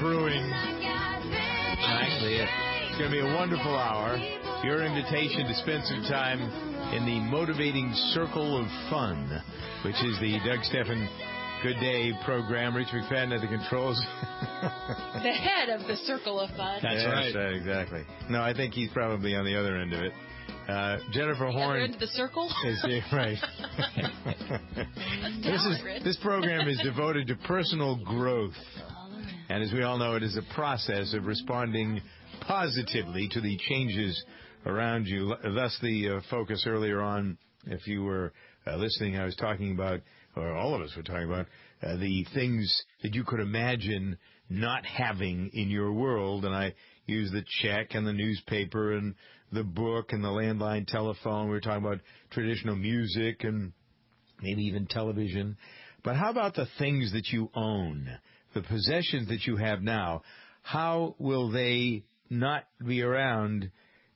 brewing. Frankly, it's going to be a wonderful hour. Your invitation to spend some time in the motivating circle of fun, which is the Doug Stephan Good Day program. Rich McFadden at the controls. The head of the circle of fun. That's right. Exactly. No, I think he's probably on the other end of it. Jennifer Horn. Other end of the circle? Is right. This program is devoted to personal growth. And as we all know, it is a process of responding positively to the changes around you. Thus, the focus earlier on, if you were listening, I was talking about, or all of us were talking about, the things that you could imagine not having in your world. And I used the check and the newspaper and the book and the landline telephone. We were talking about traditional music and maybe even television. But how about the things that you own, the possessions that you have now? How will they not be around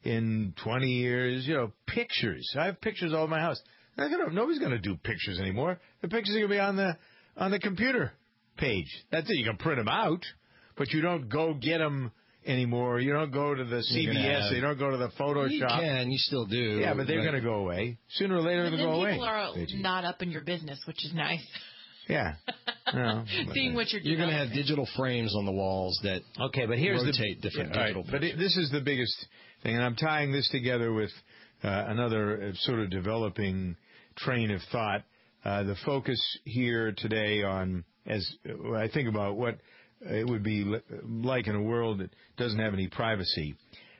in 20 years? You know, pictures. I have pictures all over my house. Nobody's going to do pictures anymore. The pictures are going to be on the computer page. That's it. You can print them out, but you don't go get them anymore. You don't go to the CVS. You don't go to the Photoshop. You can. You still do. Yeah, but they're going to go away. Sooner or later, they'll go away. People are not up in your business, which is nice. Yeah. No, seeing what you're doing. You're going to have digital frames on the walls that rotate different digital But this is the biggest thing, and I'm tying this together with another sort of developing train of thought. The focus here today on, as I think about what it would be like in a world that doesn't have any privacy,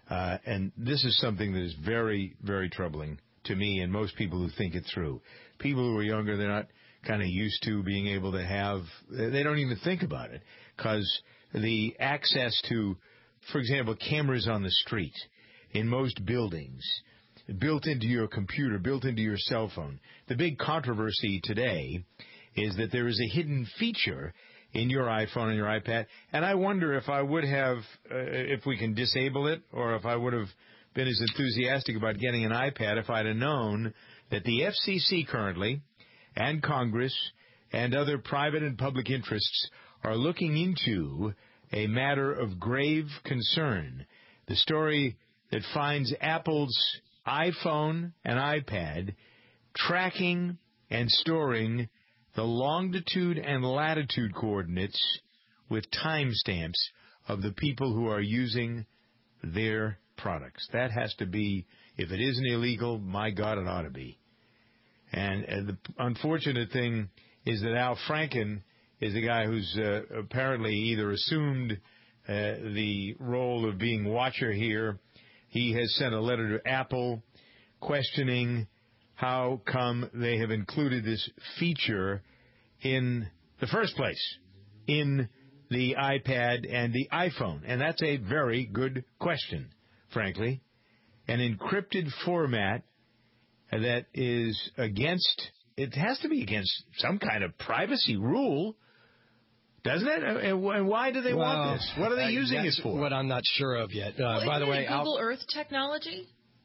and this is something that is very, very troubling to me and most people who think it through. People who are younger, they're not kind of used to being able to have, they don't even think about it, because the access to, for example, cameras on the street in most buildings, built into your computer, built into your cell phone. The big controversy today is that there is a hidden feature in your iPhone and your iPad, and I wonder if I would have, if we can disable it, or if I would have been as enthusiastic about getting an iPad if I'd have known that the FCC currently, and Congress, and other private and public interests are looking into a matter of grave concern. The story that finds Apple's iPhone and iPad tracking and storing the longitude and latitude coordinates with timestamps of the people who are using their products. That has to be, if it isn't illegal, my God, it ought to be. And the unfortunate thing is that Al Franken is a guy who's apparently either assumed the role of being watcher here. He has sent a letter to Apple questioning how come they have included this feature in the first place in the iPad and the iPhone. And that's a very good question, frankly. An encrypted format that is against, it has to be against some kind of privacy rule, doesn't it? And why do they want this? What are they using it for? What I'm not sure of yet. By the way, Google Earth technology?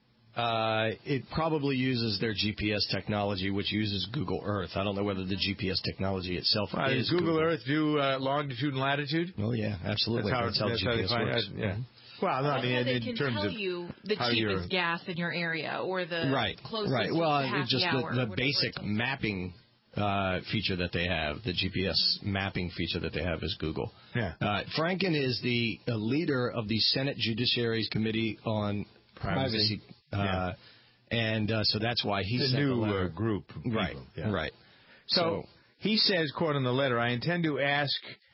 It probably uses their GPS technology, which uses Google Earth. I don't know whether the GPS technology itself is Does Google Earth do longitude and latitude? Oh, yeah, absolutely. That's how GPS works. Yeah. Well, no, I mean, they in can terms tell of you the cheapest gas in your area or the closest Well, just hour, the basic mapping feature that they have, the GPS mapping feature that they have is Google. Yeah. Franken is the leader of the Senate Judiciary's Committee on Privacy. And so that's why he sent the letter. Group. Of people. Right. Yeah. Right. So he says, quote in the letter, I intend to ask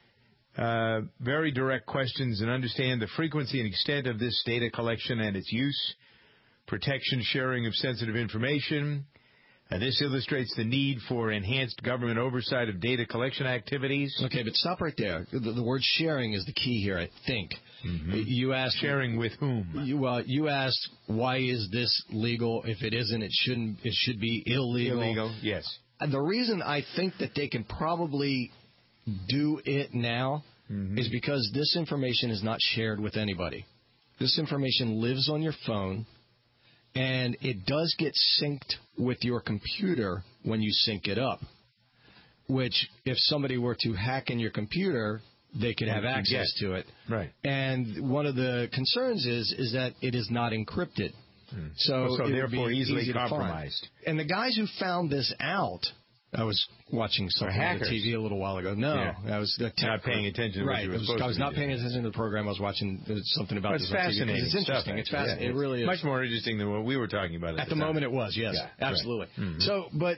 very direct questions and understand the frequency and extent of this data collection and its use, protection, sharing of sensitive information. This illustrates the need for enhanced government oversight of data collection activities. Okay, but stop right there. The word sharing is the key here, I think. Mm-hmm. You asked sharing with whom? You asked why is this legal? If it isn't, it shouldn't. It should be illegal. Illegal, yes. And the reason I think that they can probably do it now is because this information is not shared with anybody. This information lives on your phone, and it does get synced with your computer when you sync it up, which if somebody were to hack in your computer, they could have access to it. Right. And one of the concerns is that it is not encrypted. So therefore easily compromised. And the guys who found this out, I was watching something on the TV a little while ago. No, I was not paying attention to what you were supposed to be. I was not paying attention to the program. I was watching something about this. It's fascinating. It's interesting. It's fascinating. It really is. Much more interesting than what we were talking about at the moment. It was, yes, absolutely. Right. Mm-hmm. So, but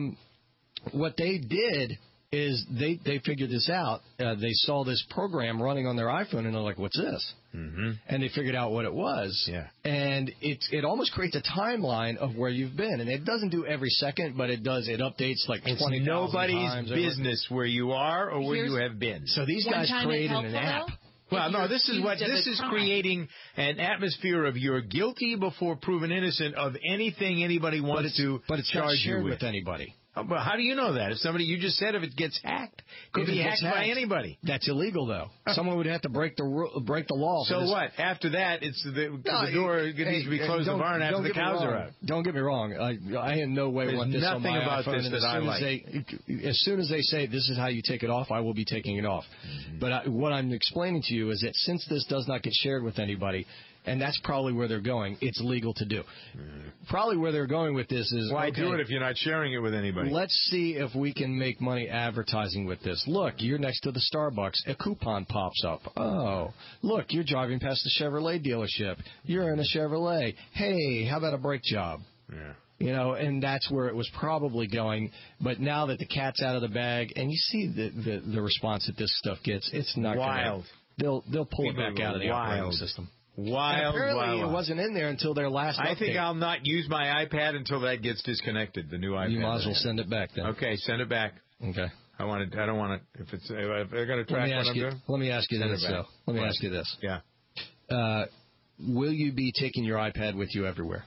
what they did is they figured this out. They saw this program running on their iPhone, and they're like, "What's this?" Mm-hmm. And they figured out what it was. Yeah. And it almost creates a timeline of where you've been. And it doesn't do every second, but it does. It updates like 20,000 times. It's nobody's business where you are or where you have been. So these guys created an app. Well, no, this is creating an atmosphere of you're guilty before proven innocent of anything anybody wants to charge you with anybody. Well, how do you know that? If somebody, you just said if it gets hacked, could be hacked by anybody. That's illegal, though. Someone would have to break the law. So what? After that, it's the door needs to be closed the barn after the cows are out. Don't get me wrong. I in no way want this on my iPhone. There's nothing about this that I like. As soon as they say this is how you take it off, I will be taking it off. Mm-hmm. But what I'm explaining to you is that since this does not get shared with anybody, and that's probably where they're going. It's legal to do. Probably where they're going with this is, why do it if you're not sharing it with anybody? Let's see if we can make money advertising with this. Look, you're next to the Starbucks. A coupon pops up. Oh, look, you're driving past the Chevrolet dealership. You're in a Chevrolet. Hey, how about a brake job? Yeah. You know, and that's where it was probably going. But now that the cat's out of the bag, and you see the response that this stuff gets, it's not wild. They'll pull it back out of the operating system. Apparently it wasn't in there until their last update. I think I'll not use my iPad until that gets disconnected, the new iPad. You might as well send it back then. Okay, send it back. Okay. I don't want it. If they're going to track what I'm doing. Let me ask you this, though. Let me ask you this. Yeah. Will you be taking your iPad with you everywhere?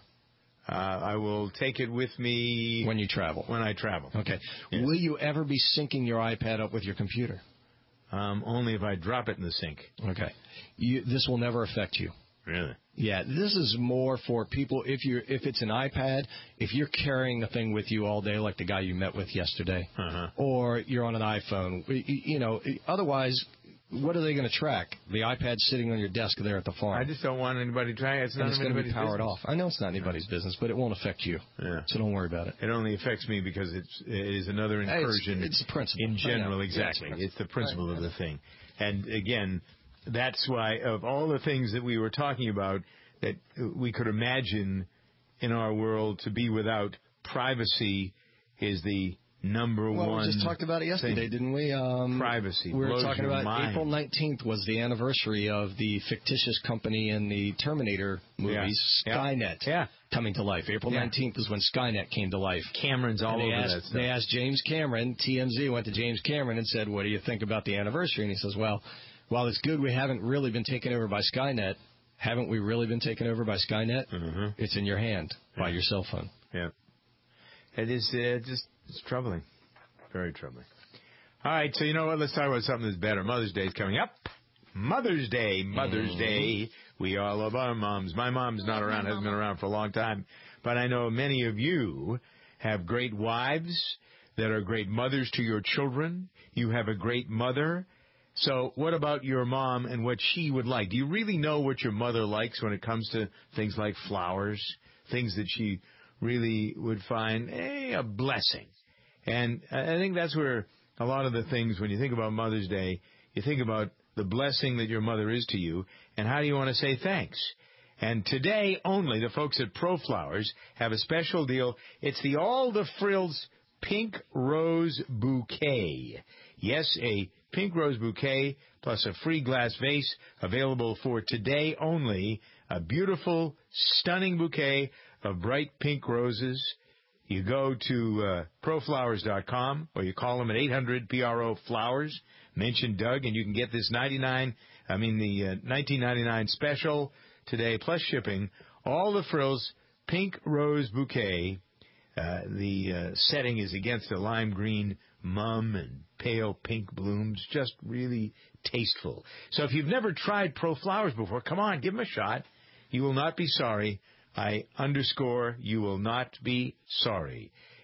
I will take it with me when you travel. When I travel. Okay. Yes. Will you ever be syncing your iPad up with your computer? Only if I drop it in the sink. Okay. This will never affect you. Really? Yeah. This is more for people if it's an iPad, if you're carrying a thing with you all day, like the guy you met with yesterday, or you're on an iPhone. You know. Otherwise, what are they going to track? The iPad sitting on your desk there at the farm. I just don't want anybody trying. It's not going to be powered off. I know it's not anybody's business, but it won't affect you. Yeah. So don't worry about it. It only affects me because it is another incursion. It's the principle. In general, exactly. Yeah, it's the principle of the thing. And again, that's why of all the things that we were talking about that we could imagine in our world to be without, privacy is the number one. Well, we just talked about it yesterday, didn't we? Privacy. We were talking about April 19th was the anniversary of the fictitious company in the Terminator movies, Skynet, coming to life. April 19th is when Skynet came to life. Cameron's all over that stuff. They asked James Cameron, TMZ went to James Cameron and said, what do you think about the anniversary? And he says, well, while it's good we haven't really been taken over by Skynet, haven't we really been taken over by Skynet? Mm-hmm. It's in your hand by your cell phone. Yeah. It is it's troubling. Very troubling. All right, so you know what? Let's talk about something that's better. Mother's Day is coming up. Mother's Day. Day. We all love our moms. My mom's not around, hasn't been around for a long time. But I know many of you have great wives that are great mothers to your children. You have a great mother. So what about your mom and what she would like? Do you really know what your mother likes when it comes to things like flowers, things that she really would find a blessing? And I think that's where a lot of the things, when you think about Mother's Day, you think about the blessing that your mother is to you, and how do you want to say thanks? And today only, the folks at ProFlowers have a special deal. It's the All the Frills Pink Rose Bouquet. Yes, a pink rose bouquet plus a free glass vase available for today only. A beautiful, stunning bouquet of bright pink roses. You go to proflowers.com or you call them at 800-PRO-FLOWERS. Mention Doug and you can get this $19.99 special today plus shipping. All the Frills Pink Rose Bouquet. The setting is against a lime green mum and pale pink blooms. Just really tasteful. So if you've never tried ProFlowers before, come on, give them a shot. You will not be sorry. I underscore, you will not be sorry.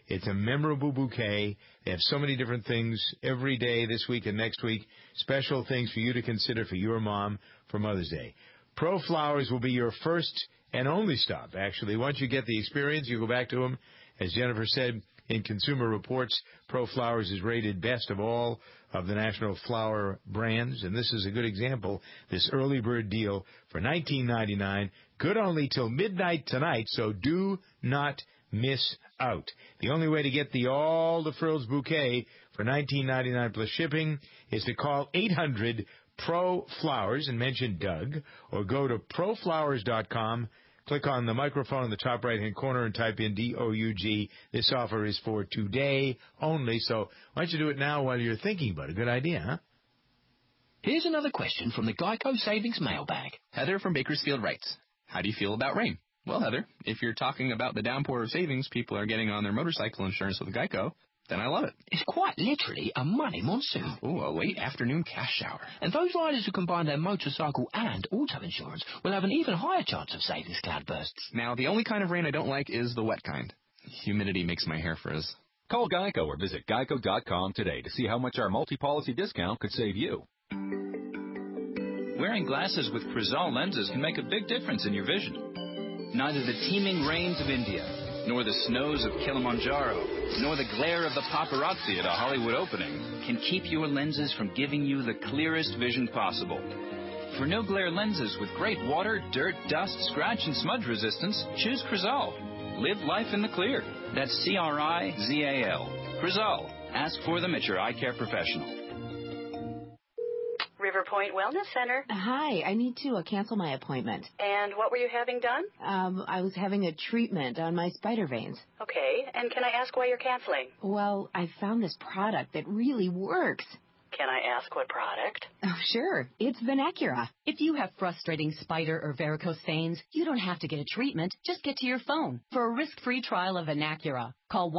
It's a memorable bouquet. They have so many different things every day this week and next week. Special things for you to consider for your mom for Mother's Day. Pro Flowers will be your first and only stop, actually. Once you get the experience, you go back to them. As Jennifer said in Consumer Reports, Pro Flowers is rated best of all of the national flower brands, and this is a good example. This early bird deal for $19.99, good only till midnight tonight, so do not miss out. The only way to get the All the Frills bouquet for $19.99 plus shipping is to call 800-PRO-FLOWERS and mention Doug, or go to proflowers.com. Click on the microphone in the top right-hand corner and type in DOUG. This offer is for today only, so why don't you do it now while you're thinking about it? Good idea, huh? Here's another question from the Geico Savings Mailbag. Heather from Bakersfield writes, how do you feel about rain? Well, Heather, if you're talking about the downpour of savings people are getting on their motorcycle insurance with Geico, then I love it. It's quite literally a money monsoon. Ooh, a late afternoon cash shower. And those riders who combine their motorcycle and auto insurance will have an even higher chance of savings cloudbursts. Now, the only kind of rain I don't like is the wet kind. Humidity makes my hair frizz. Call Geico or visit geico.com today to see how much our multi-policy discount could save you. Wearing glasses with Crizal lenses can make a big difference in your vision. Neither the teeming rains of India, nor the snows of Kilimanjaro, nor the glare of the paparazzi at a Hollywood opening can keep your lenses from giving you the clearest vision possible. For no-glare lenses with great water, dirt, dust, scratch, and smudge resistance, choose Crizal. Live life in the clear. That's C-R-I-Z-A-L. Crizal. Ask for them at your eye care professional. River Point Wellness Center. Hi, I need to cancel my appointment. And what were you having done? I was having a treatment on my spider veins. Okay, and can I ask why you're canceling? Well, I found this product that really works. Can I ask what product? Oh, sure. It's Venacura. If you have frustrating spider or varicose veins, you don't have to get a treatment. Just get to your phone. For a risk-free trial of Venacura, call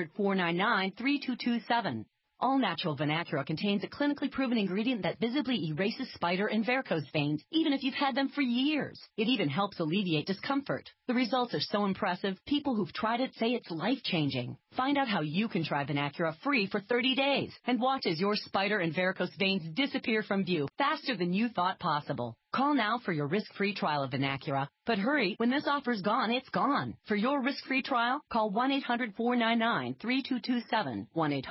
1-800-499-3227. All-natural Venacura contains a clinically proven ingredient that visibly erases spider and varicose veins, even if you've had them for years. It even helps alleviate discomfort. The results are so impressive, people who've tried it say it's life-changing. Find out how you can try Venacura free for 30 days and watch as your spider and varicose veins disappear from view faster than you thought possible. Call now for your risk-free trial of Venacura. But hurry, when this offer's gone, it's gone. For your risk-free trial, call 1-800-499-3227.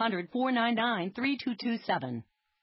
1-800-499-3227.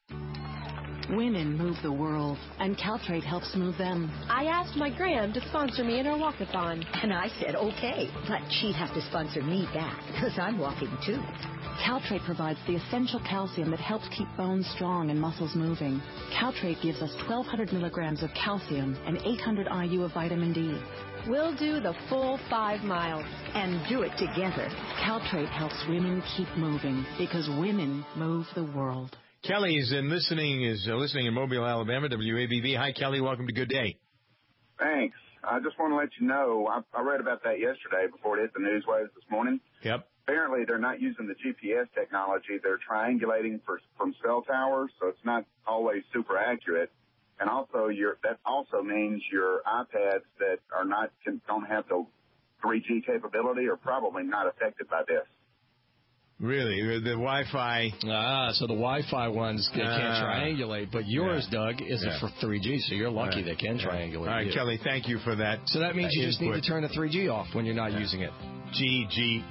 Women move the world, and Caltrate helps move them. I asked my gram to sponsor me in her walkathon. And I said, okay, but she'd have to sponsor me back, because I'm walking too. Caltrate provides the essential calcium that helps keep bones strong and muscles moving. Caltrate gives us 1,200 milligrams of calcium and 800 IU of vitamin D. We'll do the full 5 miles. And do it together. Caltrate helps women keep moving, because women move the world. Kelly is listening in Mobile, Alabama, WABB. Hi, Kelly. Welcome to Good Day. Thanks. I just want to let you know, I read about that yesterday before it hit the newswaves this morning. Yep. Apparently, they're not using the GPS technology. They're triangulating from cell towers, so it's not always super accurate. And also, that also means your iPads that don't have the 3G capability are probably not affected by this. Really? The Wi-Fi? So the Wi-Fi ones can't triangulate, but yours, Doug, isn't for 3G, so you're lucky they can triangulate. All right, Kelly, thank you for that. So that means you just need to turn the 3G off when you're not using it. G.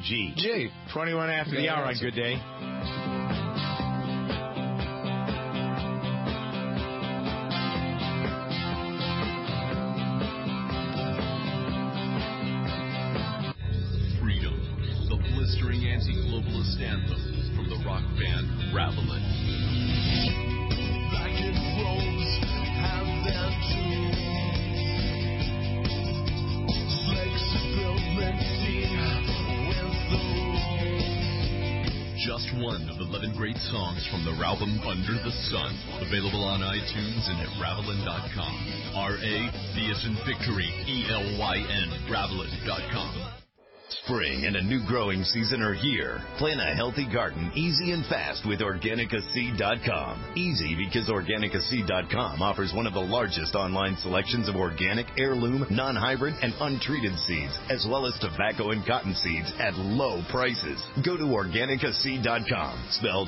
21 after the hour on Good Day. Anti-globalist anthem from the rock band Ravelin. Black and rose have their tune. Flexibility with the rules. Just one of 11 great songs from the album Under the Sun. Available on iTunes and at Ravelin.com. R-A, V as in victory, E-L-Y-N, Ravelin.com. Spring and a new growing season are here. Plan a healthy garden easy and fast with OrganicaSeed.com. Easy because OrganicaSeed.com offers one of the largest online selections of organic, heirloom, non-hybrid, and untreated seeds, as well as tobacco and cotton seeds at low prices. Go to OrganicaSeed.com, spelled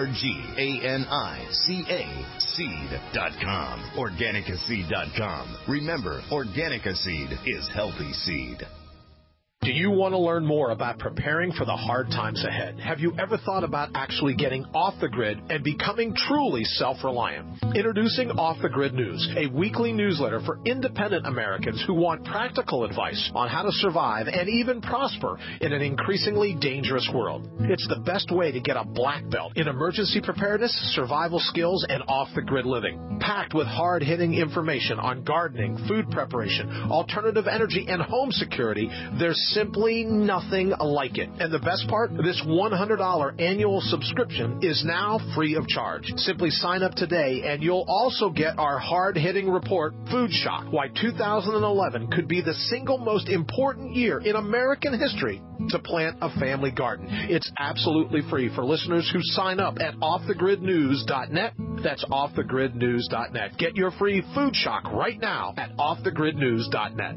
ORGANICA, seed.com. OrganicaSeed.com. Remember, Organica Seed is healthy seed. Do you want to learn more about preparing for the hard times ahead? Have you ever thought about actually getting off the grid and becoming truly self-reliant? Introducing Off the Grid News, a weekly newsletter for independent Americans who want practical advice on how to survive and even prosper in an increasingly dangerous world. It's the best way to get a black belt in emergency preparedness, survival skills, and off-the-grid living. Packed with hard-hitting information on gardening, food preparation, alternative energy, and home security, there's simply nothing like it. And the best part, this $100 annual subscription is now free of charge. Simply sign up today and you'll also get our hard-hitting report, Food Shock, Why 2011 Could Be the Single Most Important Year in American History to Plant a Family Garden. It's absolutely free for listeners who sign up at offthegridnews.net. That's offthegridnews.net. Get your free Food Shock right now at offthegridnews.net.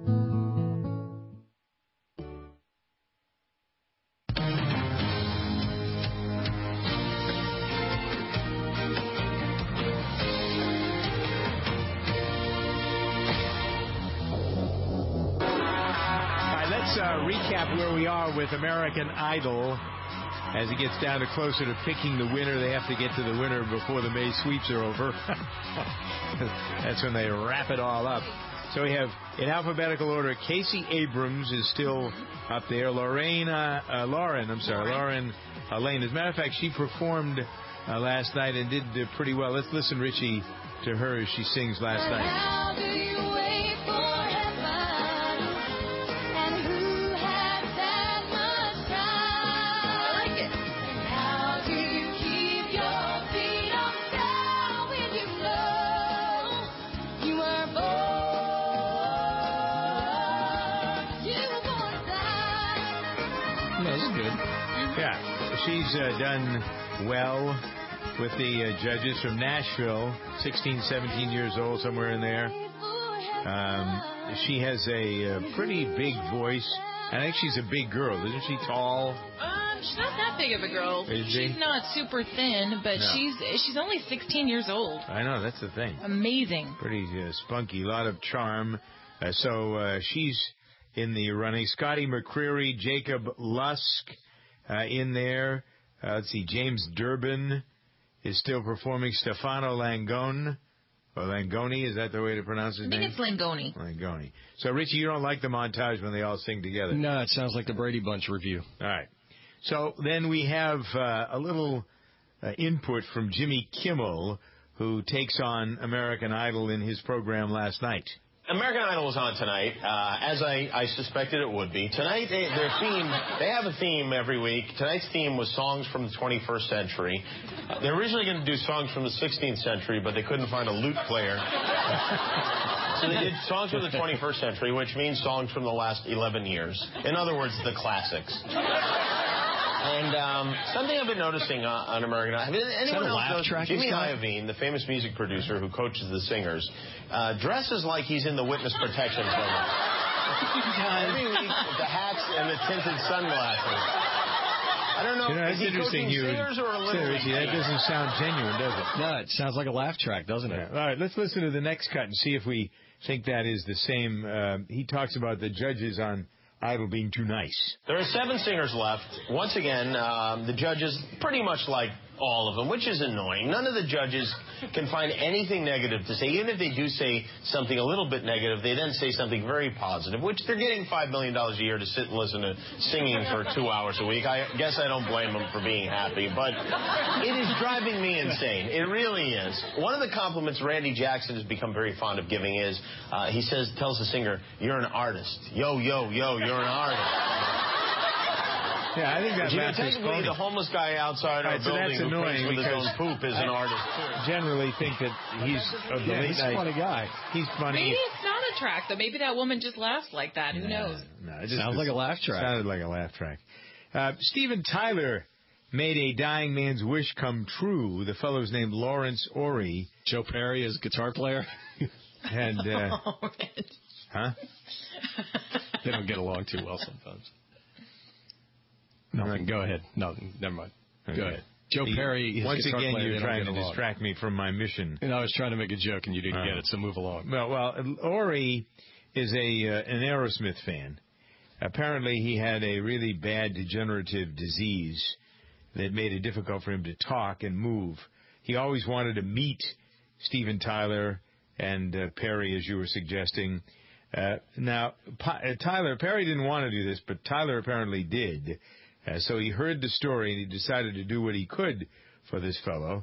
Recap where we are with American Idol. As it gets down to closer to picking the winner, they have to get to the winner before the May sweeps are over. That's when they wrap it all up. So we have, in alphabetical order, Casey Abrams is still up there. Lauren Lane. As a matter of fact, she performed last night and did pretty well. Let's listen, Richie, to her as she sings last night. She's done well with the judges from Nashville, 16, 17 years old, somewhere in there. She has a pretty big voice. I think she's a big girl. Isn't she tall? She's not that big of a girl. She's not super thin, but no. She's only 16 years old. I know, that's the thing. Amazing. Pretty spunky, a lot of charm. So she's in the running. Scotty McCreery, Jacob Lusk. In there, let's see, James Durbin is still performing. Stefano Langone, or Langoni, is that the way to pronounce his name? I think it's Langoni. Langoni. So, Richie, you don't like the montage when they all sing together? No, it sounds like the Brady Bunch review. All right. So then we have a little input from Jimmy Kimmel, who takes on American Idol in his program last night. American Idol was on tonight, as I suspected it would be. Tonight, they have a theme every week. Tonight's theme was songs from the 21st century. They're originally going to do songs from the 16th century, but they couldn't find a lute player. So they did songs from the 21st century, which means songs from the last 11 years. In other words, the classics. And something I've been noticing on American Idol, anyone else knows Jimmy Iovine, the famous music producer who coaches the singers, dresses like he's in the witness protection program. Every week with the hats and the tinted sunglasses. I don't know, that's is he interesting. Coaching singers or a little Richie, that doesn't sound genuine, does it? No, it sounds like a laugh track, doesn't it? Yeah. All right, let's listen to the next cut and see if we think that is the same. He talks about the judges on Idol being too nice. There are 7 singers left. Once again, the judges, pretty much like all of them, which is annoying. None of the judges can find anything negative to say. Even if they do say something a little bit negative, they then say something very positive, which they're getting $5 million a year to sit and listen to singing for 2 hours a week. I guess I don't blame them for being happy, but it is driving me insane. It really is. One of the compliments Randy Jackson has become very fond of giving is, he tells the singer, "You're an artist. Yo, yo, yo, you're an artist." Yeah, I think that's technically the homeless guy outside our building who pays with his own poop is an artist, too. Generally think that he's a he's a funny guy. He's funny. Maybe it's not a track, though. Maybe that woman just laughs like that. Who knows? No, it just sounds like a laugh track. Sounded like a laugh track. Steven Tyler made a dying man's wish come true. The fellow's named Lawrence Orey. Joe Perry is a guitar player. And, huh? They don't get along too well sometimes. Nothing. Go ahead. No, never mind. Okay. Go ahead. Joe Perry. Once again, you're trying to distract me from my mission. And I was trying to make a joke, and you didn't get it. So move along. Well, Orey is an Aerosmith fan. Apparently, he had a really bad degenerative disease that made it difficult for him to talk and move. He always wanted to meet Steven Tyler and Perry, as you were suggesting. Now, Perry didn't want to do this, but Tyler apparently did. So he heard the story, and he decided to do what he could for this fellow.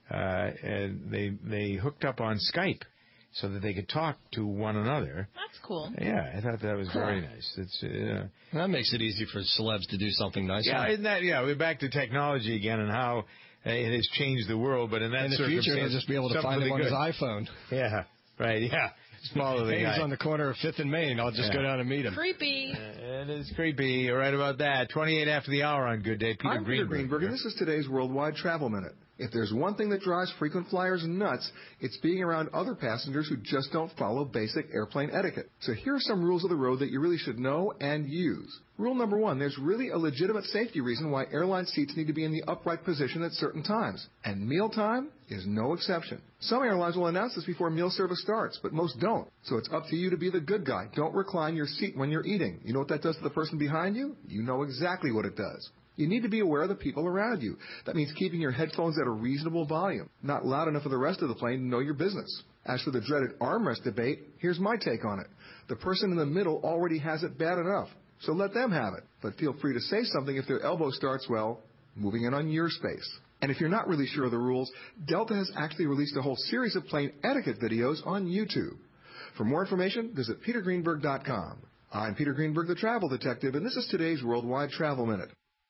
And they hooked up on Skype so that they could talk to one another. That's cool. Yeah, I thought that was very nice. It's that makes it easy for celebs to do something nice. Yeah, isn't that? Yeah, we're back to technology again and how it has changed the world. But in the future, he'll just be able to find him on his iPhone. Yeah, right. Yeah. Follow the guy. He's on the corner of 5th and Main. I'll just go down and meet him. Creepy. It is creepy. You're right about that. 28 after the hour on Good Day. I'm Peter Greenberg, and this is today's Worldwide Travel Minute. If there's one thing that drives frequent flyers nuts, it's being around other passengers who just don't follow basic airplane etiquette. So here are some rules of the road that you really should know and use. Rule number 1, there's really a legitimate safety reason why airline seats need to be in the upright position at certain times. And mealtime is no exception. Some airlines will announce this before meal service starts, but most don't. So it's up to you to be the good guy. Don't recline your seat when you're eating. You know what that does to the person behind you? You know exactly what it does. You need to be aware of the people around you. That means keeping your headphones at a reasonable volume, not loud enough for the rest of the plane to know your business. As for the dreaded armrest debate, here's my take on it. The person in the middle already has it bad enough, so let them have it. But feel free to say something if their elbow starts, well, moving in on your space. And if you're not really sure of the rules, Delta has actually released a whole series of plane etiquette videos on YouTube. For more information, visit petergreenberg.com. I'm Peter Greenberg, the Travel Detective, and this is today's Worldwide Travel Minute.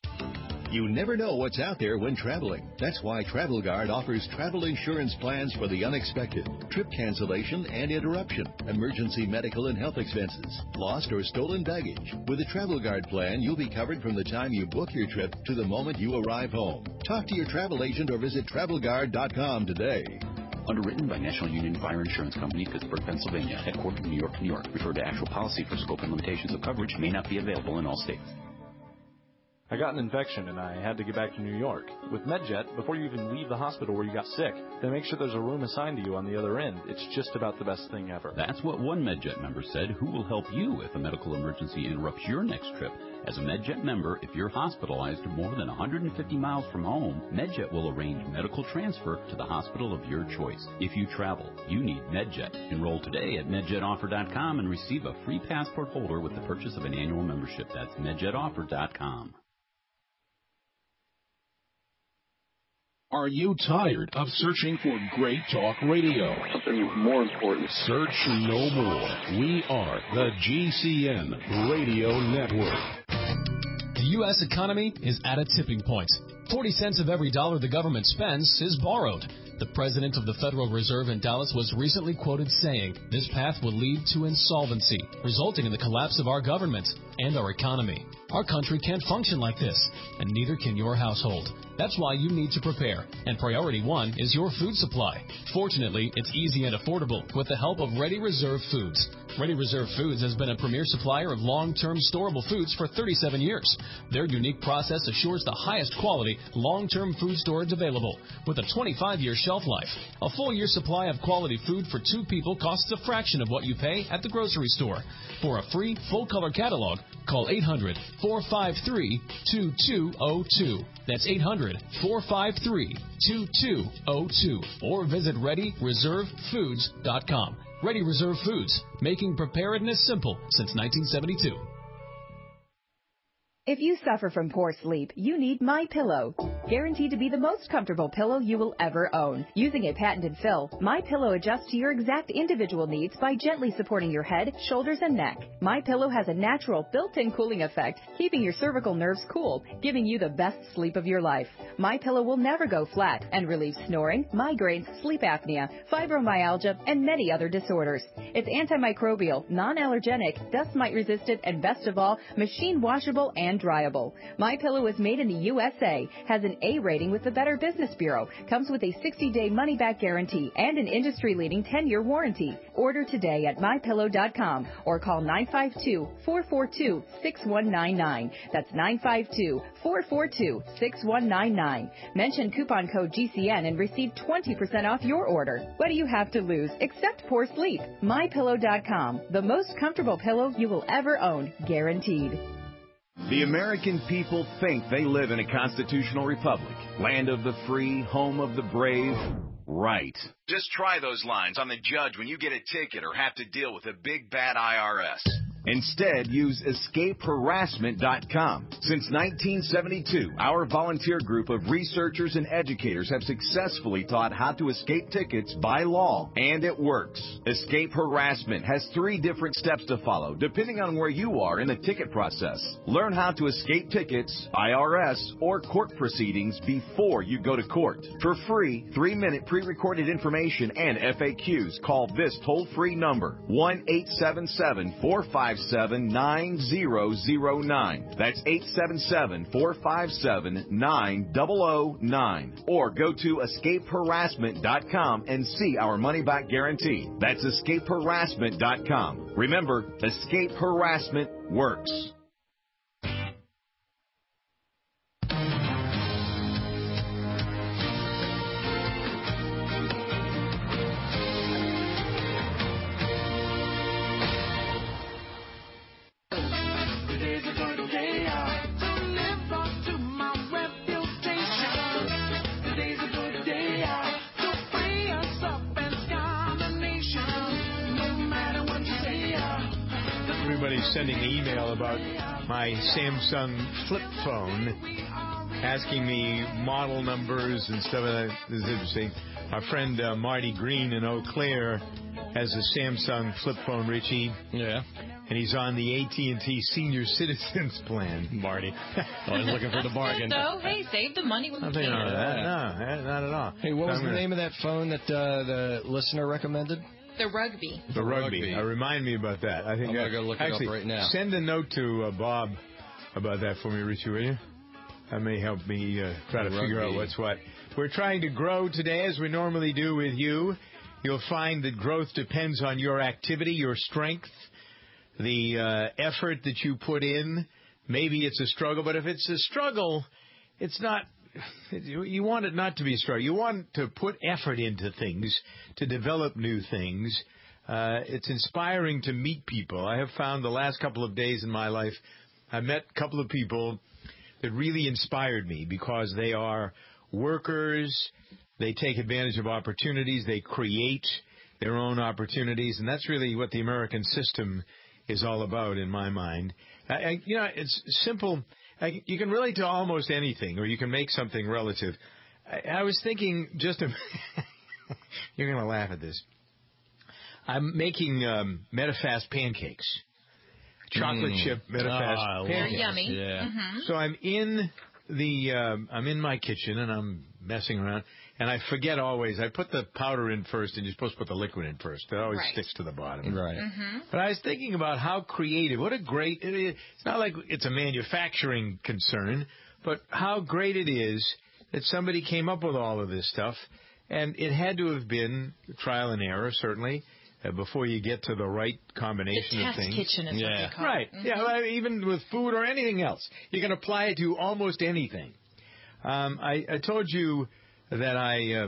You never know what's out there when traveling. That's why Travel Guard offers travel insurance plans for the unexpected, trip cancellation and interruption, emergency medical and health expenses, lost or stolen baggage. With a Travel Guard plan, you'll be covered from the time you book your trip to the moment you arrive home. Talk to your travel agent or visit TravelGuard.com today. Underwritten by National Union Fire Insurance Company, Pittsburgh, Pennsylvania. Headquartered in New York, New York. Refer to actual policy for scope and limitations of coverage. May not be available in all states. I got an infection and I had to get back to New York. With MedJet, before you even leave the hospital where you got sick, they make sure there's a room assigned to you on the other end. It's just about the best thing ever. That's what one MedJet member said, who will help you if a medical emergency interrupts your next trip. As a MedJet member, if you're hospitalized more than 150 miles from home, MedJet will arrange medical transfer to the hospital of your choice. If you travel, you need MedJet. Enroll today at MedJetOffer.com and receive a free passport holder with the purchase of an annual membership. That's MedJetOffer.com. Are you tired of searching for great talk radio? Something more important. Search no more. We are the GCN Radio Network. The U.S. economy is at a tipping point. 40 cents of every dollar the government spends is borrowed. The president of the Federal Reserve in Dallas was recently quoted saying this path will lead to insolvency, resulting in the collapse of our government and our economy. Our country can't function like this, and neither can your household. That's why you need to prepare, and priority one is your food supply. Fortunately, it's easy and affordable with the help of Ready Reserve Foods. Ready Reserve Foods has been a premier supplier of long-term storable foods for 37 years. Their unique process assures the highest quality, long-term food storage available with a 25-year shelf life. A full year supply of quality food for 2 people costs a fraction of what you pay at the grocery store. For a free, full-color catalog, call 800-453-2202. That's 800-453-2202. Or visit ReadyReserveFoods.com. Ready Reserve Foods, making preparedness simple since 1972. If you suffer from poor sleep, you need MyPillow. guaranteed to be the most comfortable pillow you will ever own. Using a patented fill, MyPillow adjusts to your exact individual needs by gently supporting your head, shoulders, and neck. MyPillow has a natural built-in cooling effect, keeping your cervical nerves cool, giving you the best sleep of your life. MyPillow will never go flat and relieves snoring, migraines, sleep apnea, fibromyalgia, and many other disorders. It's antimicrobial, non-allergenic, dust mite resistant, and best of all, machine washable and dryable. MyPillow is made in the USA, has an A rating with the Better Business Bureau, comes with a 60-day money-back guarantee and an industry-leading 10-year warranty. Order today at MyPillow.com or call 952-442-6199. That's 952-442-6199. Mention coupon code GCN and receive 20% off your order. What do you have to lose except poor sleep? MyPillow.com, the most comfortable pillow you will ever own, guaranteed. The American people think they live in a constitutional republic, land of the free, home of the brave. Right. Just try those lines on the judge when you get a ticket or have to deal with a big bad IRS. Instead, use EscapeHarassment.com. Since 1972, our volunteer group of researchers and educators have successfully taught how to escape tickets by law, and it works. Escape Harassment has 3 different steps to follow, depending on where you are in the ticket process. Learn how to escape tickets, IRS, or court proceedings before you go to court. For free, 3-minute pre-recorded information and FAQs, call this toll-free number, 1-877-457-9009. That's 877-457-9009. Or go to EscapeHarassment.com and see our money-back guarantee. That's EscapeHarassment.com. Remember, Escape Harassment works. Sending an email about my Samsung flip phone, asking me model numbers and stuff. This is interesting. Our friend Marty Green in Eau Claire has a Samsung flip phone, Richie. Yeah. And he's on the AT&T Senior Citizens Plan. Marty. Always looking for the bargain. So, hey, save the money when you can. No, not at all. Hey, what was the name of that phone that the listener recommended? The Rugby. The Rugby. Remind me about that. I think I'm going to go look it up right now. Send a note to Bob about that for me, Richie, will you? That may help me try to figure out what's what. We're trying to grow today, as we normally do with you. You'll find that growth depends on your activity, your strength, the effort that you put in. Maybe it's a struggle, but if it's a struggle, it's not. You want it not to be a struggle. You want to put effort into things, to develop new things. It's inspiring to meet people. I have found the last couple of days in my life, I met a couple of people that really inspired me because they are workers. They take advantage of opportunities. They create their own opportunities. And that's really what the American system is all about in my mind. It's simple. You can relate to almost anything, or you can make something relative. I was thinking you're going to laugh at this. I'm making Metafast pancakes. Chocolate chip Metafast pancakes. Yummy. Yeah. Mm-hmm. So I'm in my kitchen, and I'm messing around. And I forget always, I put the powder in first, and you're supposed to put the liquid in first. It always sticks to the bottom. Right. Mm-hmm. But I was thinking about how creative, what a great, it's not like it's a manufacturing concern, but how great it is that somebody came up with all of this stuff. And it had to have been trial and error, certainly, before you get to the right combination of things. The test kitchen is what they call it. Right. Mm-hmm. Yeah, even with food or anything else. You can apply it to almost anything. I told you that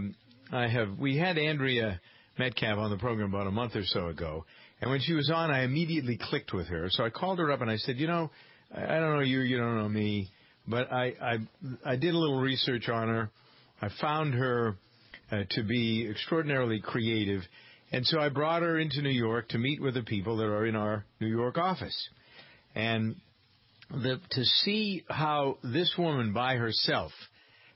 we had Andrea Metcalf on the program about a month or so ago, and when she was on, I immediately clicked with her. So I called her up and I said, I don't know you don't know me, but I did a little research on her. I found her to be extraordinarily creative, and so I brought her into New York to meet with the people that are in our New York office. And to see how this woman by herself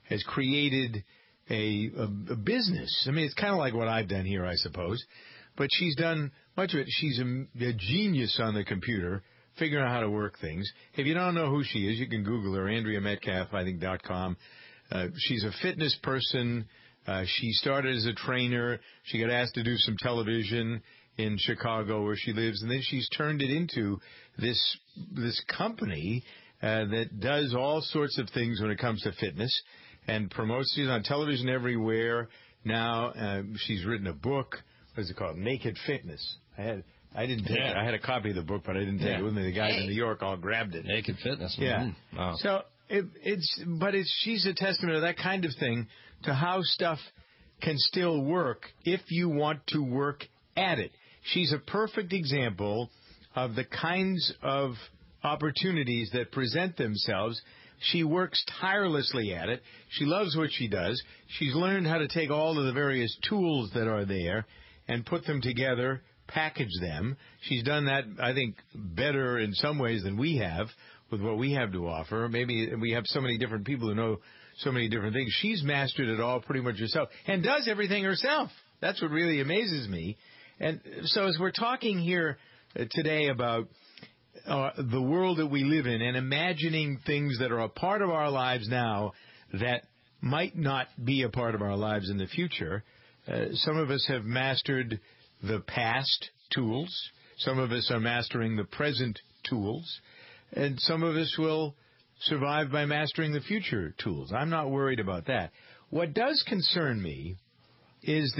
has created a business. I mean, it's kind of like what I've done here, I suppose. But she's done much of it. She's a genius on the computer, figuring out how to work things. If you don't know who she is, you can Google her, Andrea Metcalf, I think, .com. She's a fitness person. She started as a trainer. She got asked to do some television in Chicago where she lives, and then she's turned it into this company that does all sorts of things when it comes to fitness and promotes. She's on television everywhere now. She's written a book. What is it called? Naked Fitness. I didn't take it. I had a copy of the book, but I didn't take it with me. The guys in New York all grabbed it. Naked Fitness. Yeah. Wow. So she's a testament to that kind of thing, to how stuff can still work if you want to work at it. She's a perfect example of the kinds of opportunities that present themselves. She works tirelessly at it. She loves what she does. She's learned how to take all of the various tools that are there and put them together, package them. She's done that, I think, better in some ways than we have with what we have to offer. Maybe we have so many different people who know so many different things. She's mastered it all pretty much herself and does everything herself. That's what really amazes me. And so as we're talking here today about the world that we live in and imagining things that are a part of our lives now that might not be a part of our lives in the future, some of us have mastered the past tools. Some of us are mastering the present tools. And some of us will survive by mastering the future tools. I'm not worried about that. What does concern me is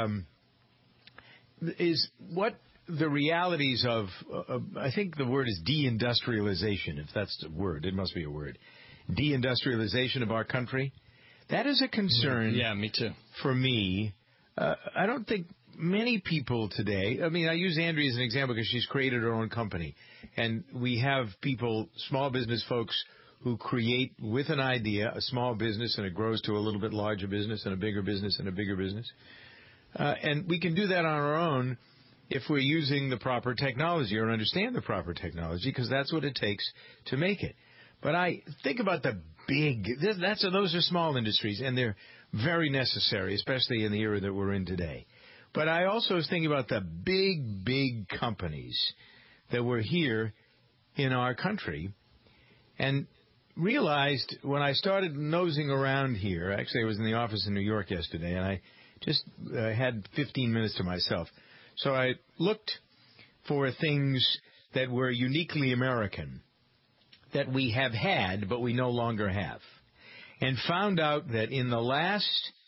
what the realities of I think the word is deindustrialization, if that's the word. It must be a word. Deindustrialization of our country. That is a concern. Yeah, me too. For me. I don't think many people today, I mean, I use Andrea as an example because she's created her own company. And we have people, small business folks, who create with an idea a small business, and it grows to a little bit larger business and a bigger business and a bigger business. And we can do that on our own if we're using the proper technology or understand the proper technology, because that's what it takes to make it. But I think about the big, those are small industries, and they're very necessary, especially in the era that we're in today. But I also was thinking about the big companies that were here in our country, and realized when I started nosing around here, actually I was in the office in New York yesterday, and I just had 15 minutes to myself. So I looked for things that were uniquely American, that we have had, but we no longer have, and found out that in the last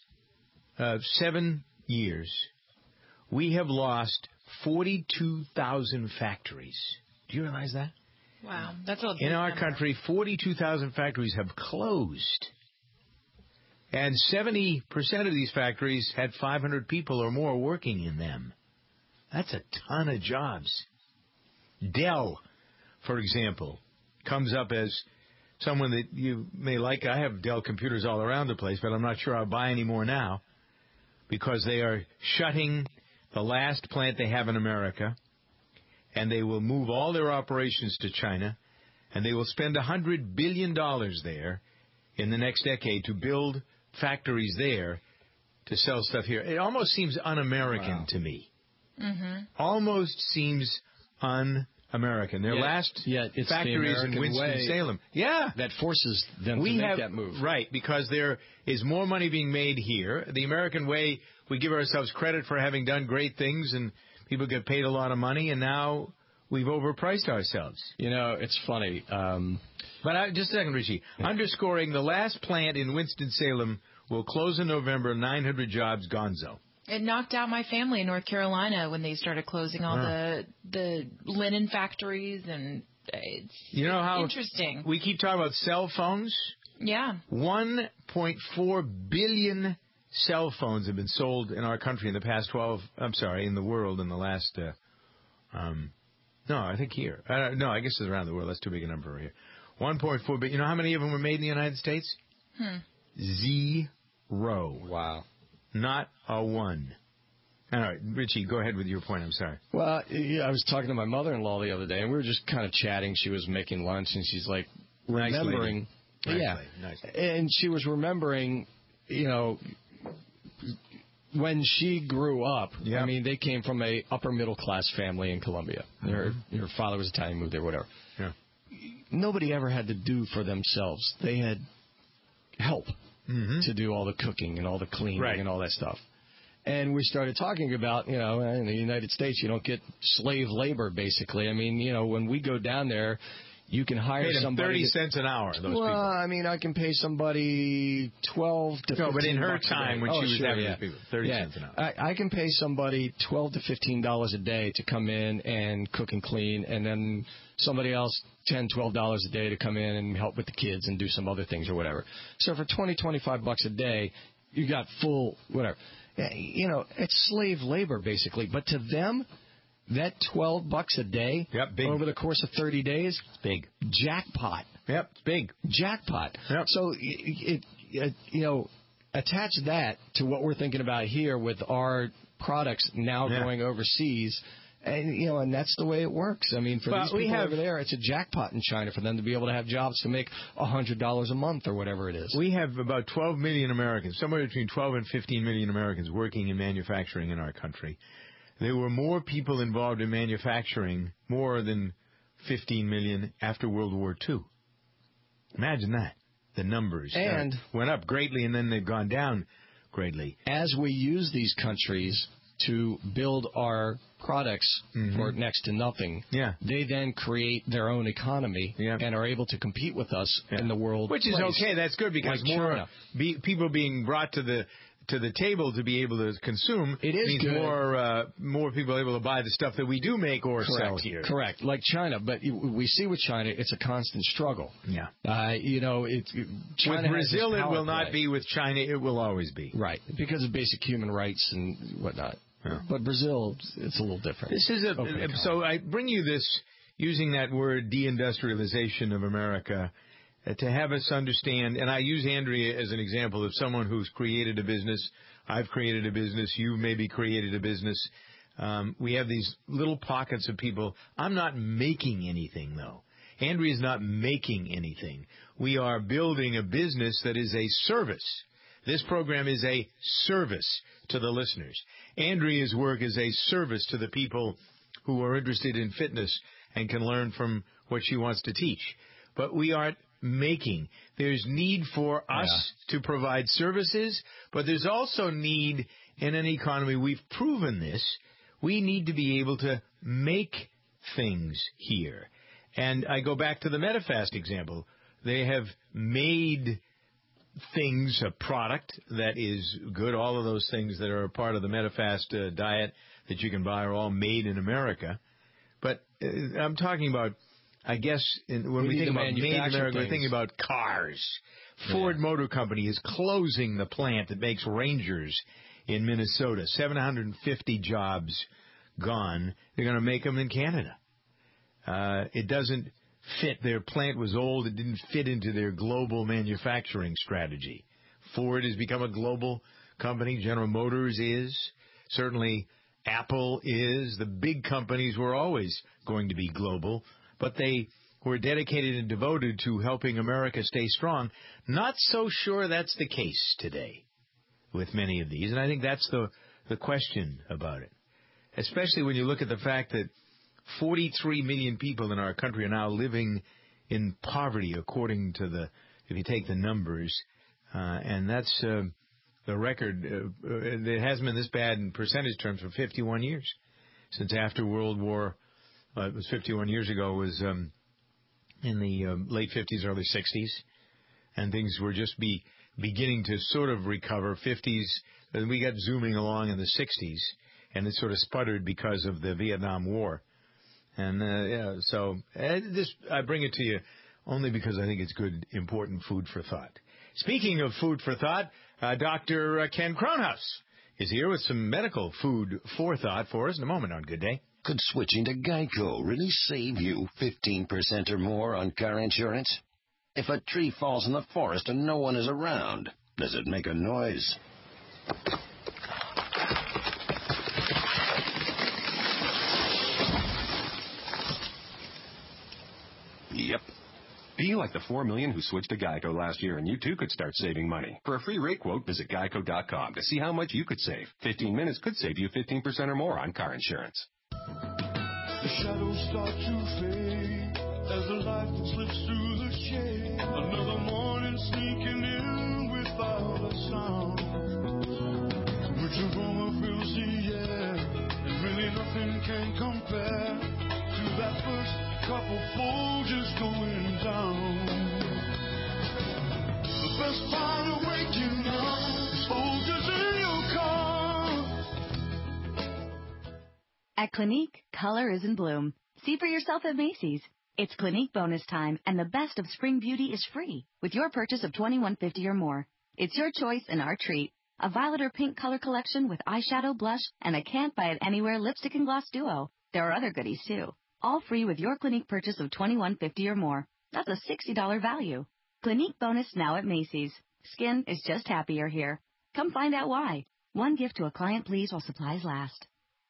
7 years, we have lost 42,000 factories. Do you realize that? Wow, that's a in our country, 42,000 factories have closed. And 70% of these factories had 500 people or more working in them. That's a ton of jobs. Dell, for example, comes up as someone that you may like. I have Dell computers all around the place, but I'm not sure I'll buy any more now because they are shutting the last plant they have in America, and they will move all their operations to China, and they will spend $100 billion there in the next decade to build factories there to sell stuff here. It almost seems un-American to me. Mm-hmm. Almost seems un-American. Their last factory is in Winston-Salem. Yeah. That forces them to make that move. Right, because there is more money being made here. The American way, we give ourselves credit for having done great things, and people get paid a lot of money, and now we've overpriced ourselves. You know, it's funny. But just a second, Richie. Underscoring the last plant in Winston-Salem will close in November, 900 jobs, gonzo. It knocked out my family in North Carolina when they started closing all the linen factories, and it's interesting. We keep talking about cell phones. Yeah. 1.4 billion cell phones have been sold in our country in the past in the world in the last, I think here. I guess it's around the world. That's too big a number here. 1.4 billion. You know how many of them were made in the United States? 0. Wow. Not a one. All right, Richie, go ahead with your point. I'm sorry. Well, I was talking to my mother-in-law the other day, and we were just kind of chatting. She was making lunch, and she's like remembering Nicely. And she was remembering, when she grew up, I mean, they came from a upper middle class family in Colombia. Her father was Italian, moved there, whatever. Yeah. Nobody ever had to do for themselves. They had help to do all the cooking and all the cleaning and all that stuff. And we started talking about, in the United States, you don't get slave labor, basically. I mean, when we go down there, you can hire somebody. 30 cents an hour, those people. I mean, I can pay somebody 12 to 15 No, but in her bucks time when she was having those people, 30 cents an hour. I can pay somebody $12 to $15 a day to come in and cook and clean, and then somebody else $10, $12 a day to come in and help with the kids and do some other things or whatever. So for $20, $25 a day, you got full whatever. It's slave labor, basically. But to them, that $12 a day over the course of 30 days, it's big. Jackpot. Yep, it's big. Jackpot. Yep. So, attach that to what we're thinking about here with our products now going overseas. And that's the way it works. I mean, for these people over there, it's a jackpot in China for them to be able to have jobs to make $100 a month or whatever it is. We have about 12 million Americans, somewhere between 12 and 15 million Americans working in manufacturing in our country. There were more people involved in manufacturing, more than 15 million after World War II. Imagine that. The numbers went up greatly, and then they've gone down greatly. As we use these countries to build our products for next to nothing, they then create their own economy and are able to compete with us in the world. Which is okay. That's good because more people being brought to the table to be able to consume. It is means good. more people are able to buy the stuff that we do make or sell here. Correct. Like China, but we see with China, it's a constant struggle. Yeah. China with Brazil, it will not be. With China, it will always be. Right, because of basic human rights and whatnot. Yeah. But Brazil, it's a little different. This is so I bring you this using that word deindustrialization of America to have us understand, and I use Andrea as an example of someone who's created a business. I've created a business. You maybe created a business. We have these little pockets of people. I'm not making anything, though. Andrea's not making anything. We are building a business that is a service. This program is a service to the listeners. Andrea's work is a service to the people who are interested in fitness and can learn from what she wants to teach. But we aren't making. There's need for us to provide services, but there's also need in an economy. We've proven this. We need to be able to make things here. And I go back to the Medifast example. They have made things, a product that is good. All of those things that are a part of the Medifast diet that you can buy are all made in America. But I'm talking about, I guess, when we think about made in America, we're thinking about cars. Ford Motor Company is closing the plant that makes Rangers in Minnesota. 750 jobs gone. They're going to make them in Canada. It doesn't fit. Their plant was old. It didn't fit into their global manufacturing strategy. Ford has become a global company. General Motors is. Certainly Apple is. The big companies were always going to be global, but they were dedicated and devoted to helping America stay strong. Not so sure that's the case today with many of these, and I think that's the question about it, especially when you look at the fact that 43 million people in our country are now living in poverty, according to if you take the numbers, and that's the record. It hasn't been this bad in percentage terms for 51 years, since after World War. It was 51 years ago. It was in the late 50s, early 60s, and things were just beginning to sort of recover. 50s, and we got zooming along in the 60s, and it sort of sputtered because of the Vietnam War. And so I bring it to you only because I think it's good, important food for thought. Speaking of food for thought, Dr. Ken Kronhaus is here with some medical food for thought for us in a moment on Good Day. Could switching to Geico really save you 15% or more on car insurance? If a tree falls in the forest and no one is around, does it make a noise? Yep. Be like the 4 million who switched to GEICO last year, and you too could start saving money. For a free rate quote, visit geico.com to see how much you could save. 15 minutes could save you 15% or more on car insurance. The shadows start to fade as the light slips through the shade. Another morning sneaking in without a sound. Which aroma fills the air, and really nothing can compare to that first couple Folgers going down. The best part of waking up is Folgers in your car. At Clinique, color is in bloom. See for yourself at Macy's. It's Clinique bonus time, and the best of spring beauty is free with your purchase of $21.50 or more. It's your choice and our treat. A violet or pink color collection with eyeshadow, blush, and a Can't Buy It Anywhere lipstick and gloss duo. There are other goodies, too. All free with your Clinique purchase of $21.50 or more. That's a $60 value. Clinique bonus now at Macy's. Skin is just happier here. Come find out why. One gift to a client, please, while supplies last.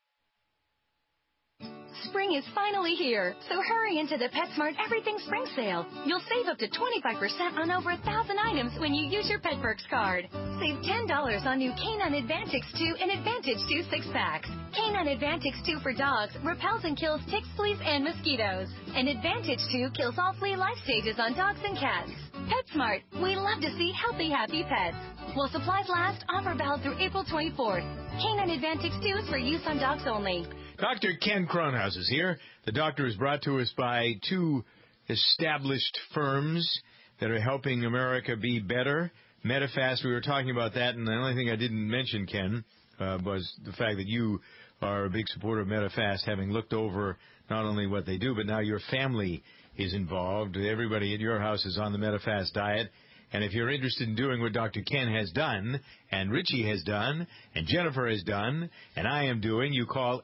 Spring is finally here, so hurry into the PetSmart Everything Spring Sale. You'll save up to 25% on over 1,000 items when you use your PetPerks card. Save $10 on new Canine Advantix 2 and Advantage 2 6-packs. Canine Advantix 2 for dogs repels and kills ticks, fleas, and mosquitoes. And Advantage 2 kills all flea life stages on dogs and cats. PetSmart, we love to see healthy, happy pets. While supplies last, offer valid through April 24th. Canine Advantix 2 is for use on dogs only. Dr. Ken Kronhaus is here. The doctor is brought to us by two established firms that are helping America be better. Medifast, we were talking about that, and the only thing I didn't mention, Ken, was the fact that you are a big supporter of Medifast, having looked over not only what they do, but now your family is involved. Everybody at your house is on the Medifast diet. And if you're interested in doing what Dr. Ken has done, and Richie has done, and Jennifer has done, and I am doing, you call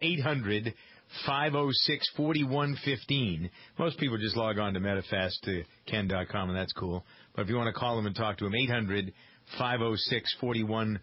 800-506-4115. Most people just log on to medifastken.com, and that's cool. But if you want to call them and talk to them, 800-506-4115.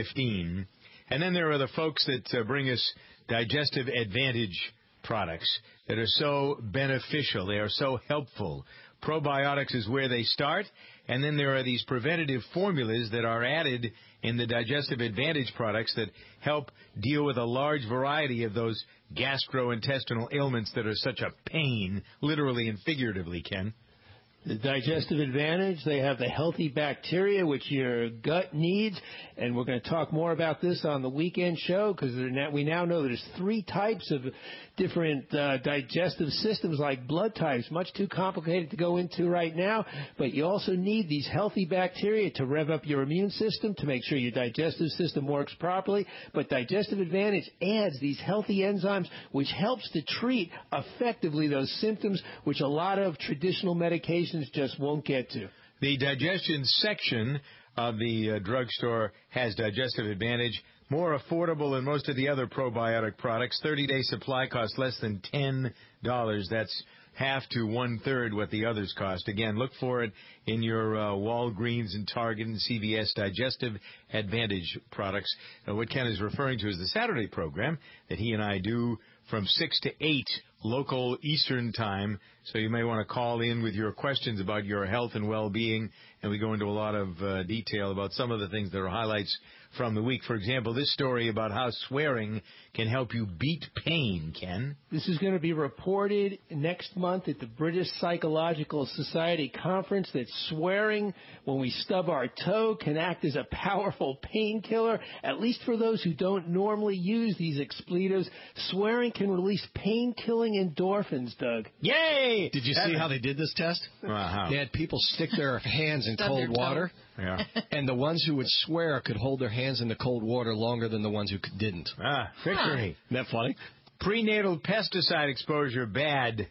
And then there are the folks that bring us Digestive Advantage products that are so beneficial. They are so helpful. Probiotics is where they start, and then there are these preventative formulas that are added in the Digestive Advantage products that help deal with a large variety of those gastrointestinal ailments that are such a pain, literally and figuratively, Ken. The Digestive Advantage, they have the healthy bacteria, which your gut needs, and we're going to talk more about this on the weekend show because we now know there's 3 types of different digestive systems like blood types, much too complicated to go into right now, but you also need these healthy bacteria to rev up your immune system to make sure your digestive system works properly, but Digestive Advantage adds these healthy enzymes which helps to treat effectively those symptoms which a lot of traditional medications just won't get to. The digestion section of the drugstore has Digestive Advantage, more affordable than most of the other probiotic products. 30-day supply costs less than $10. That's half to one-third what the others cost. Again, look for it in your Walgreens and Target and CVS Digestive Advantage products. What Ken is referring to is the Saturday program that he and I do from 6 to 8 local Eastern time. So you may want to call in with your questions about your health and well-being, and we go into a lot of detail about some of the things that are highlights from the week. For example, this story about how swearing can help you beat pain, Ken. This is going to be reported next month at the British Psychological Society conference that swearing when we stub our toe can act as a powerful painkiller, at least for those who don't normally use these expletives. Swearing can release pain-killing endorphins, Doug. Yay! Did you see how they did this test? They had people stick their hands in cold water. Yeah. And the ones who would swear could hold their hands in the cold water longer than the ones who didn't. Victory. Isn't that funny? Prenatal pesticide exposure, bad.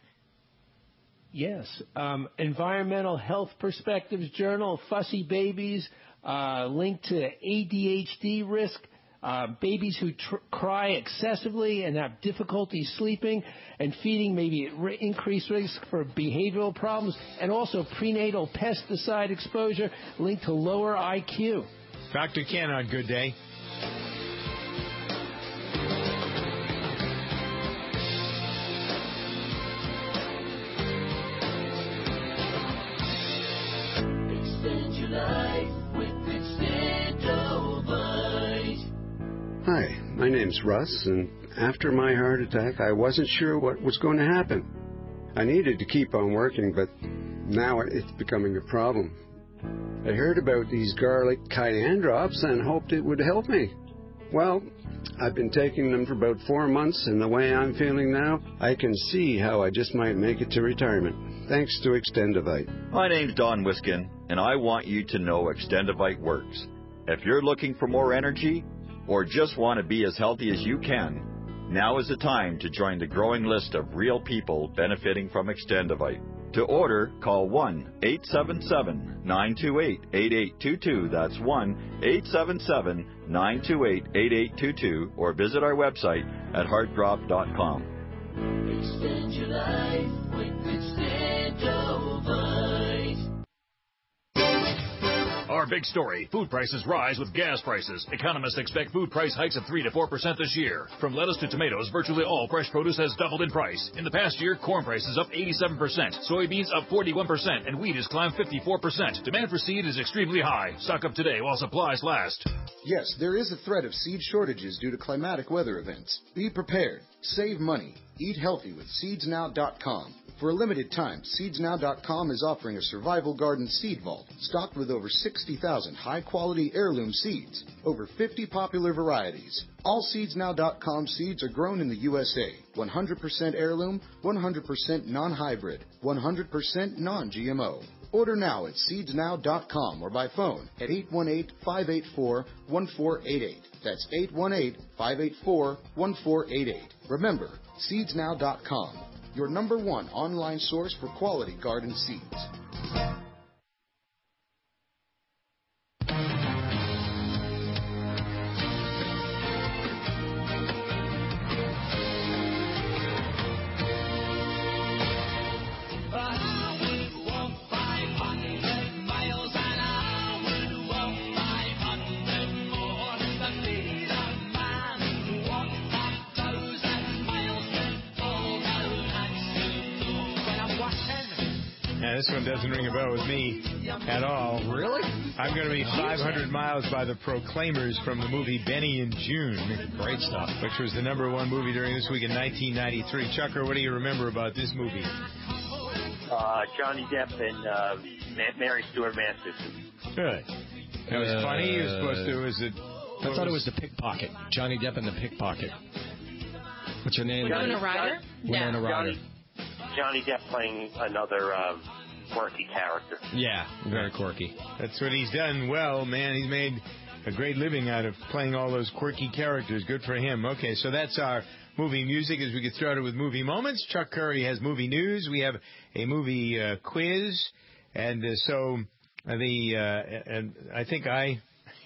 Yes. Environmental Health Perspectives Journal, fussy babies, linked to ADHD risk. Babies who cry excessively and have difficulty sleeping and feeding may be at increased risk for behavioral problems, and also prenatal pesticide exposure linked to lower IQ. Dr. Ken on Good Day. Hi, my name's Russ, and after my heart attack, I wasn't sure what was going to happen. I needed to keep on working, but now it's becoming a problem. I heard about these garlic cayenne drops and hoped it would help me. Well, I've been taking them for about 4 months, and the way I'm feeling now, I can see how I just might make it to retirement, thanks to Extendivite. My name's Don Wiskin, and I want you to know Extendivite works. If you're looking for more energy, or just want to be as healthy as you can, now is the time to join the growing list of real people benefiting from Extendivite. To order, call 1-877-928-8822. That's 1-877-928-8822. Or visit our website at heartdrop.com. Extend your life with Extendivite. Our big story, food prices rise with gas prices. Economists expect food price hikes of 3 to 4% this year. From lettuce to tomatoes, virtually all fresh produce has doubled in price. In the past year, corn prices up 87%, soybeans up 41%, and wheat has climbed 54%. Demand for seed is extremely high. Stock up today while supplies last. Yes, there is a threat of seed shortages due to climatic weather events. Be prepared. Save money. Eat healthy with SeedsNow.com. For a limited time, SeedsNow.com is offering a survival garden seed vault stocked with over 60,000 high-quality heirloom seeds, over 50 popular varieties. All SeedsNow.com seeds are grown in the USA, 100% heirloom, 100% non-hybrid, 100% non-GMO. Order now at SeedsNow.com or by phone at 818-584-1488. That's 818-584-1488. Remember, SeedsNow.com, your #1 online source for quality garden seeds. This one doesn't ring a bell with me at all. Really? I'm going to be 500 miles by the Proclaimers from the movie Benny and June. Great stuff. Which was the #1 movie during this week in 1993. Chucker, what do you remember about this movie? Johnny Depp and Mary Stuart Masterson. Good. That was funny. It was supposed to. I thought it was The Pickpocket. Johnny Depp and The Pickpocket. What's her name? Winona Ryder? Winona Ryder. Johnny Depp playing another quirky character. Yeah, very quirky. That's what he's done well, man. He's made a great living out of playing all those quirky characters. Good for him. Okay, so that's our movie music as we get started with movie moments. Chuck Curry has movie news. We have a movie quiz. And and I think I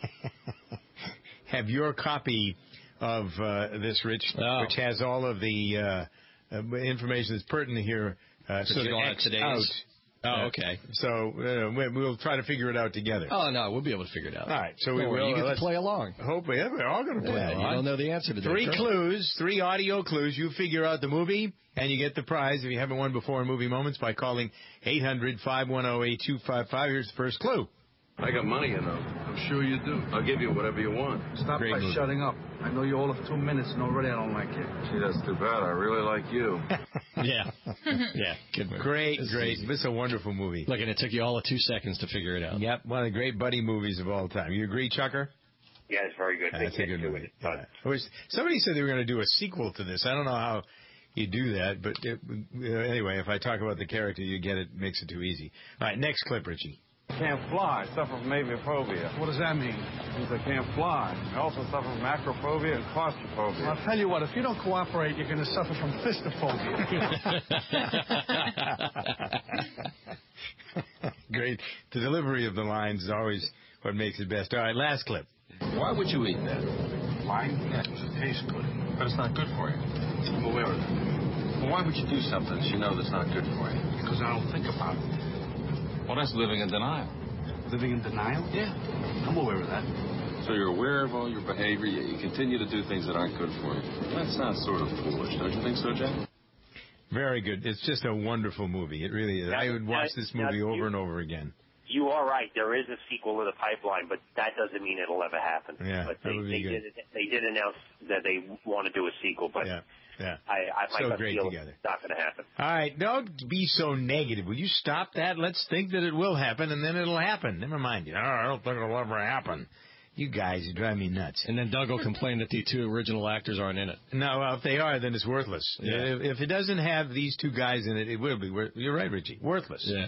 have your copy of this, Rich, which has all of the information that's pertinent here. So go on today's. Oh, okay. So we'll try to figure it out together. Oh, no, we'll be able to figure it out. All right. So we will. You get to play along. Hopefully, we're all going to play along. You don't know the answer to that. 3 clues, 3 audio clues. You figure out the movie, and you get the prize if you haven't won before in Movie Moments by calling 800-510-8255. Here's the first clue. I got money, you know. I'm sure you do. I'll give you whatever you want. Stop by shutting up. I know you all of 2 minutes, and already I don't like it. Gee, that's too bad. I really like you. Yeah. Yeah, good movie. Great. This is a wonderful movie. Look, and it took you all of 2 seconds to figure it out. Yep, one of the great buddy movies of all time. You agree, Chucker? Yeah, it's very good. That's a good movie. Yeah. Somebody said they were going to do a sequel to this. I don't know how you do that, but anyway, if I talk about the character, you get it. Makes it too easy. All right, next clip, Richie. I can't fly. I suffer from aviophobia. What does that mean? It means I can't fly. I also suffer from acrophobia and claustrophobia. Well, I'll tell you what, if you don't cooperate, you're going to suffer from fistophobia. Great. The delivery of the lines is always what makes it best. All right, last clip. Why would you eat that? Why? Yeah, because it tastes good. But it's not good for you. I'm aware of that. Well, why would you do something that you know that's not good for you? Because I don't think about it. Well, that's living in denial. Living in denial? Yeah. I'm aware of that. So you're aware of all your behavior, yet you continue to do things that aren't good for you. That sounds sort of foolish, don't you think so, Jack? Very good. It's just a wonderful movie. It really is. I would watch this movie over and over again. You are right. There is a sequel in the pipeline, but that doesn't mean it'll ever happen. Yeah, but that would be good. they did announce that they want to do a sequel, but yeah. I so might great feel together. it's not going to happen. All right, don't be so negative. Will you stop that? Let's think that it will happen, and then it'll happen. Never mind. I don't think it'll ever happen. You guys, you drive me nuts. And then Doug will complain that the two original actors aren't in it. No, well, if they are, then it's worthless. Yeah. If it doesn't have these two guys in it, it will be. You're right, Richie. Worthless. Yeah.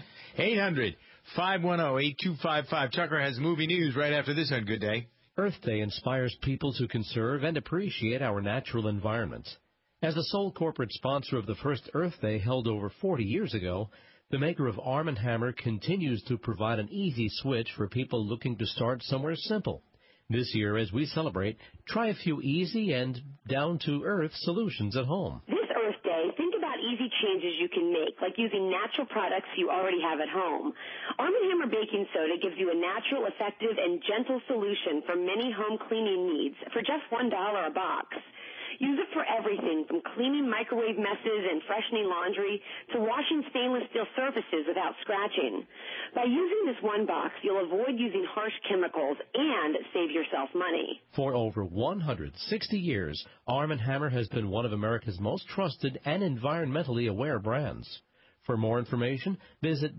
800-510-8255. Tucker has movie news right after this on Good Day. Earth Day inspires people to conserve and appreciate our natural environments. As the sole corporate sponsor of the first Earth Day held over 40 years ago, the maker of Arm & Hammer continues to provide an easy switch for people looking to start somewhere simple. This year, as we celebrate, try a few easy and down-to-earth solutions at home. This Earth Day, think about easy changes you can make, like using natural products you already have at home. Arm & Hammer Baking Soda gives you a natural, effective, and gentle solution for many home cleaning needs for just $1 a box. Use it for everything from cleaning microwave messes and freshening laundry to washing stainless steel surfaces without scratching. By using this one box, you'll avoid using harsh chemicals and save yourself money. For over 160 years, Arm & Hammer has been one of America's most trusted and environmentally aware brands. For more information, visit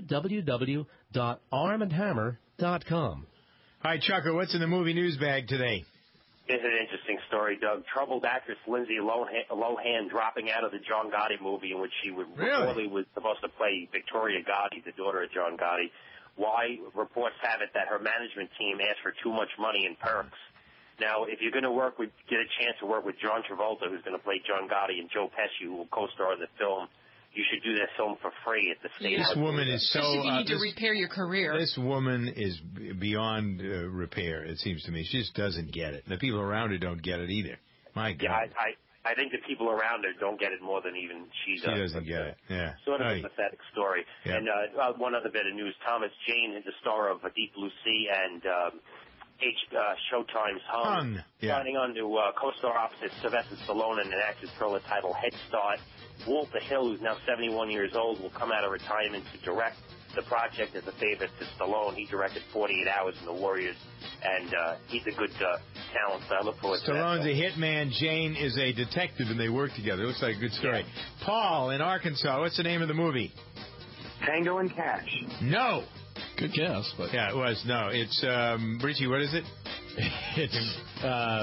www.armandhammer.com. Hi, Chucker. What's in the movie news bag today? It's an interesting story, Doug. Troubled actress Lindsay Lohan dropping out of the John Gotti movie in which she reportedly was supposed to play Victoria Gotti, the daughter of John Gotti. Why? Reports have it that her management team asked for too much money in perks. Now, if you're going to get a chance to work with John Travolta, who's going to play John Gotti, and Joe Pesci, who will co-star in the film, you should do that film for free at the state. This woman is so... Especially if you need to repair your career. This woman is beyond repair, it seems to me. She just doesn't get it. The people around her don't get it either. My God. Yeah, I think the people around her don't get it more than even she does. She doesn't get it, yeah. Sort of a pathetic story. Yeah. And one other bit of news. Thomas Jane, the star of Deep Blue Sea and Showtime's Hung, signing on to co-star opposite Sylvester Stallone in an action thriller titled Head Start. Walter Hill, who's now 71 years old, will come out of retirement to direct the project as a favor to Stallone. He directed 48 Hours in The Warriors, and he's a good talent, so I look forward to that. Stallone's a hitman. Jane is a detective, and they work together. It looks like a good story. Yeah. Paul in Arkansas, what's the name of the movie? Tango and Cash. No. Good guess, but... Yeah, it was. No, it's, Richie, what is it? It's...